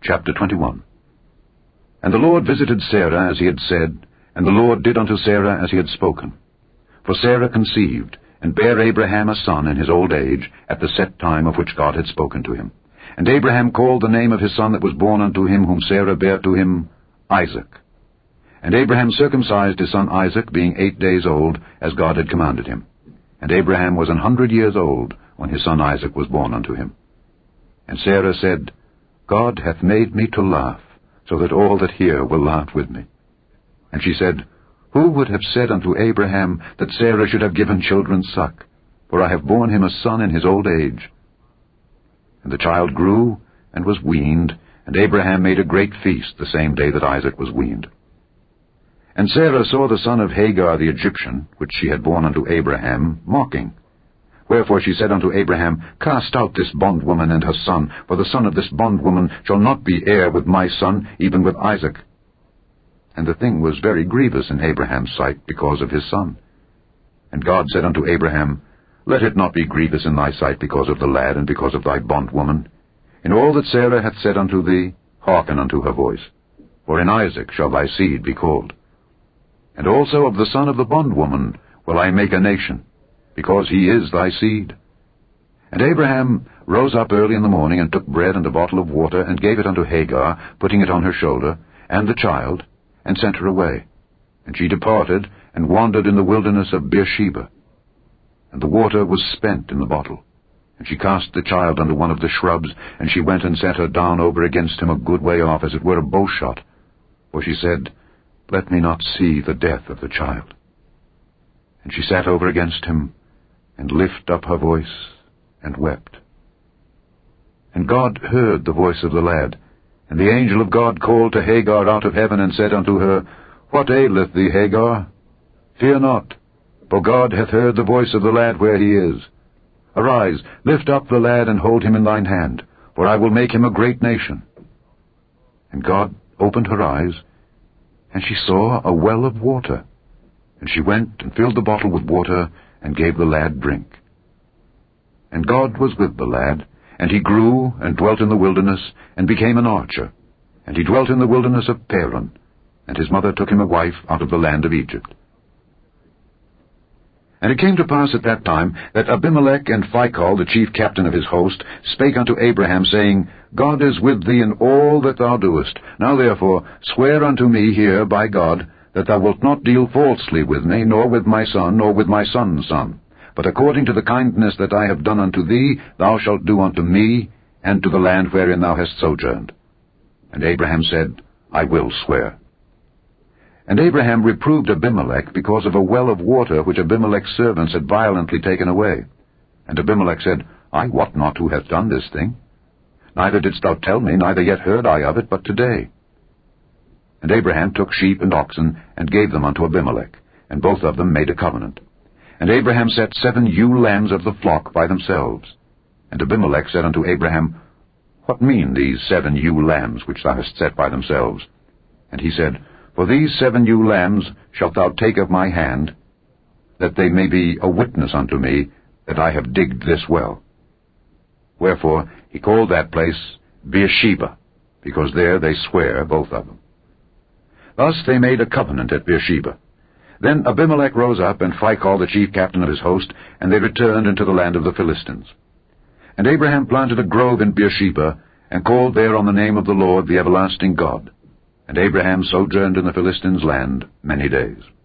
Chapter 21. And the Lord visited Sarah as he had said, and the Lord did unto Sarah as he had spoken. For Sarah conceived, and bare Abraham a son in his old age, at the set time of which God had spoken to him. And Abraham called the name of his son that was born unto him, whom Sarah bare to him, Isaac. And Abraham circumcised his son Isaac, being 8 days old, as God had commanded him. And Abraham was 100 years old, when his son Isaac was born unto him. And Sarah said, God hath made me to laugh, so that all that hear will laugh with me. And she said, Who would have said unto Abraham that Sarah should have given children suck? For I have borne him a son in his old age. And the child grew, and was weaned, and Abraham made a great feast the same day that Isaac was weaned. And Sarah saw the son of Hagar the Egyptian, which she had borne unto Abraham, mocking. Wherefore she said unto Abraham, Cast out this bondwoman and her son, for the son of this bondwoman shall not be heir with my son, even with Isaac. And the thing was very grievous in Abraham's sight because of his son. And God said unto Abraham, Let it not be grievous in thy sight because of the lad and because of thy bondwoman. In all that Sarah hath said unto thee, hearken unto her voice. For in Isaac shall thy seed be called. And also of the son of the bondwoman will I make a nation, because he is thy seed. And Abraham rose up early in the morning, and took bread and a bottle of water, and gave it unto Hagar, putting it on her shoulder, and the child, and sent her away. And she departed, and wandered in the wilderness of Beersheba. And the water was spent in the bottle. And she cast the child under one of the shrubs, and she went and set her down over against him a good way off, as it were a bowshot. For she said, Let me not see the death of the child. And she sat over against him, and lift up her voice, and wept. And God heard the voice of the lad. And the angel of God called to Hagar out of heaven, and said unto her, What aileth thee, Hagar? Fear not, for God hath heard the voice of the lad where he is. Arise, lift up the lad, and hold him in thine hand, for I will make him a great nation. And God opened her eyes, and she saw a well of water. And she went and filled the bottle with water, and gave the lad drink. And God was with the lad, and he grew, and dwelt in the wilderness, and became an archer. And he dwelt in the wilderness of Paran, and his mother took him a wife out of the land of Egypt. And it came to pass at that time, that Abimelech and Phicol, the chief captain of his host, spake unto Abraham, saying, God is with thee in all that thou doest. Now therefore swear unto me here by God, that thou wilt not deal falsely with me, nor with my son, nor with my son's son. But according to the kindness that I have done unto thee, thou shalt do unto me, and to the land wherein thou hast sojourned. And Abraham said, I will swear. And Abraham reproved Abimelech because of a well of water which Abimelech's servants had violently taken away. And Abimelech said, I wot not who hath done this thing. Neither didst thou tell me, neither yet heard I of it, but today. And Abraham took sheep and oxen, and gave them unto Abimelech, and both of them made a covenant. And Abraham set 7 ewe lambs of the flock by themselves. And Abimelech said unto Abraham, What mean these 7 ewe lambs which thou hast set by themselves? And he said, For these 7 ewe lambs shalt thou take of my hand, that they may be a witness unto me that I have digged this well. Wherefore he called that place Beersheba, because there they swear, both of them. Thus they made a covenant at Beersheba. Then Abimelech rose up, and Phicol the chief captain of his host, and they returned into the land of the Philistines. And Abraham planted a grove in Beersheba, and called there on the name of the Lord, the everlasting God. And Abraham sojourned in the Philistines' land many days.